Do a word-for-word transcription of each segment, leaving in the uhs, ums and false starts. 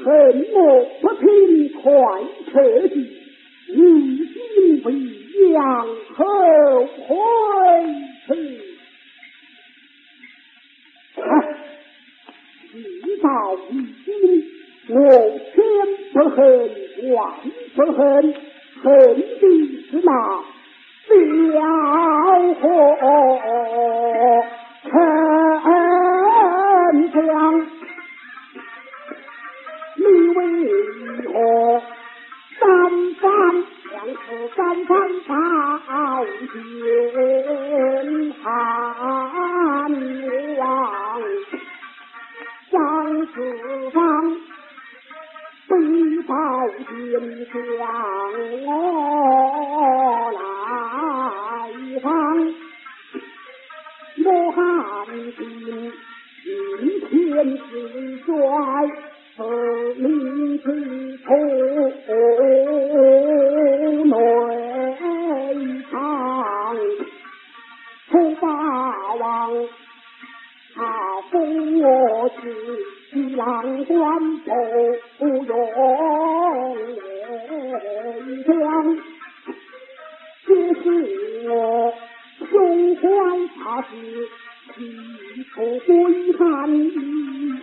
什么不听快撤的，你今为养后悔去。事到如今，我千不恨万不恨，恨的是那小伙丞相，你为何三番两次三番到见汉王？张四方背报天向我来访，我汉军今天是衰，是民之土内藏，楚霸王他封我是西郎官不用为将，这是我胸怀大志，提出归汉以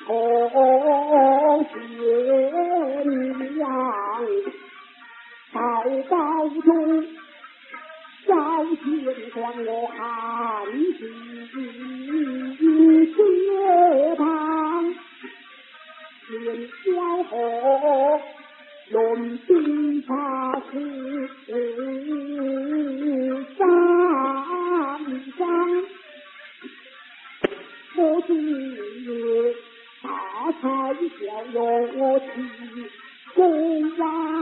同宣扬，报告中赵县官我汉军接堂，见萧何论兵法是三章，我今大才效用我去公王